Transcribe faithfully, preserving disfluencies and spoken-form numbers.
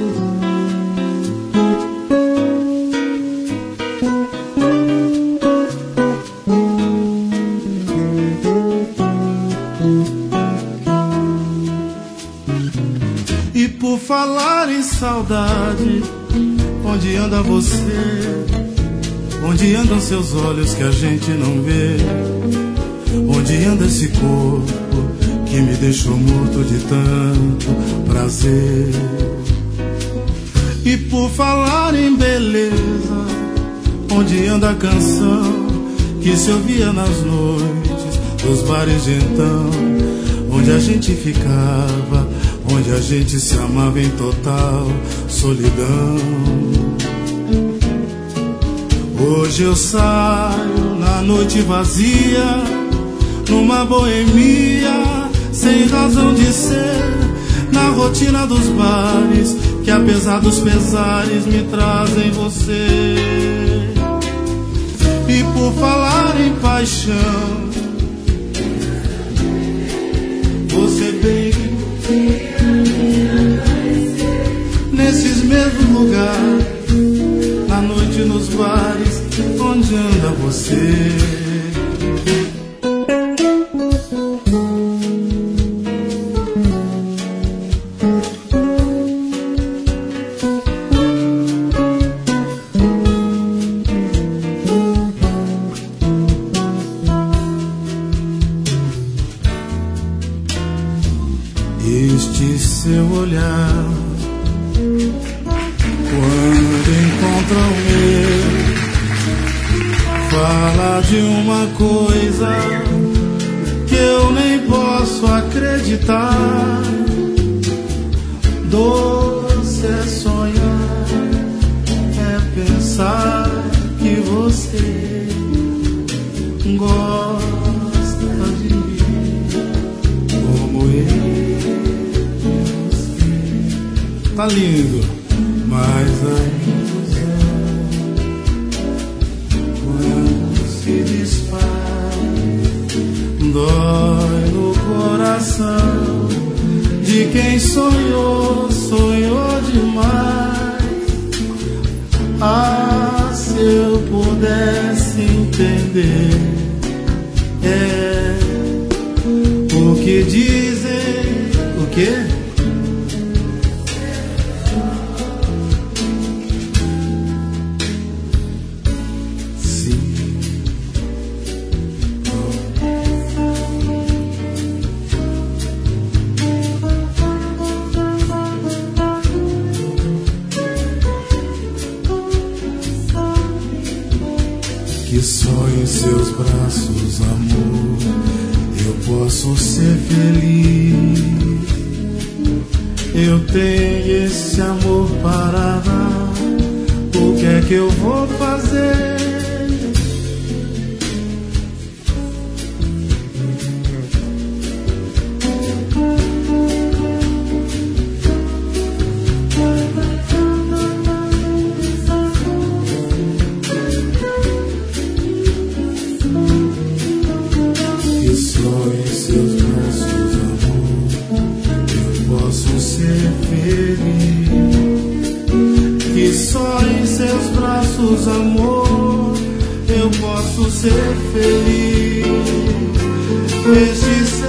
E por falar em saudade, onde anda você? Onde andam seus olhos que a gente não vê? Onde anda esse corpo que me deixou morto de tanto prazer? E por falar em beleza, onde anda a canção que se ouvia nas noites dos bares de então, onde a gente ficava, onde a gente se amava em total solidão. Hoje eu saio na noite vazia, numa boemia sem razão de ser, na rotina dos bares que apesar dos pesares me trazem você. E por falar em paixão, você bem nesses mesmos lugares, na noite nos bares, onde anda você? Este seu olhar, quando encontra o meu, fala de uma coisa que eu nem posso acreditar. Doce é sonhar, é pensar que você gosta de mim como eu. Tá lindo, mas a ilusão, quando se desfaz, dói no coração de quem sonhou, sonhou demais. Ah, se eu pudesse entender, é o que dizem, o quê? Que só em seus braços, amor, eu posso ser feliz. Eu tenho esse amor para dar, o que é que eu vou fazer? Que só em seus braços, amor, eu posso ser feliz. Este